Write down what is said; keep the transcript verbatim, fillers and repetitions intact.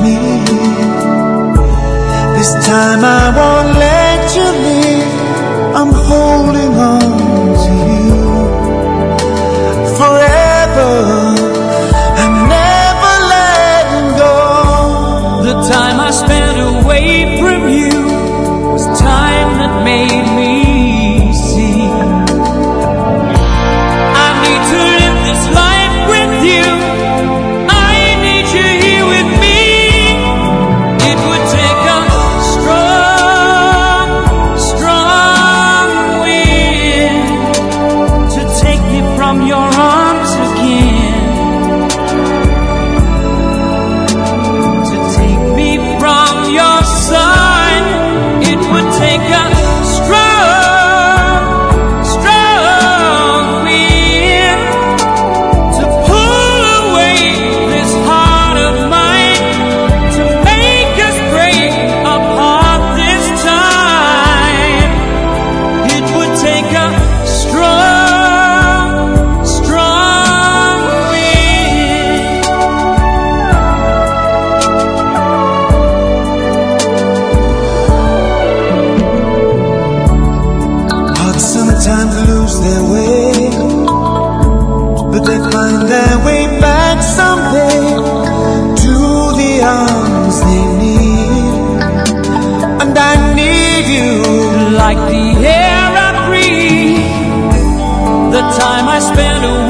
me. This time I won't let you leave. I'm holding on to you forever. I'm never letting go. The time I spent away from you was time that made me see I need to live this life with you. I need you here with me. It would take a strong, strong wind to take me from your arms again, to take me from your side. It would take a strong, strong wind to pull away this heart of mine, to make us break apart this time. It would take a strong, strong wind. Hearts sometimes lose their way, but they find their way back someday to the arms they need. And I need you Like the air I breathe, the time I spent away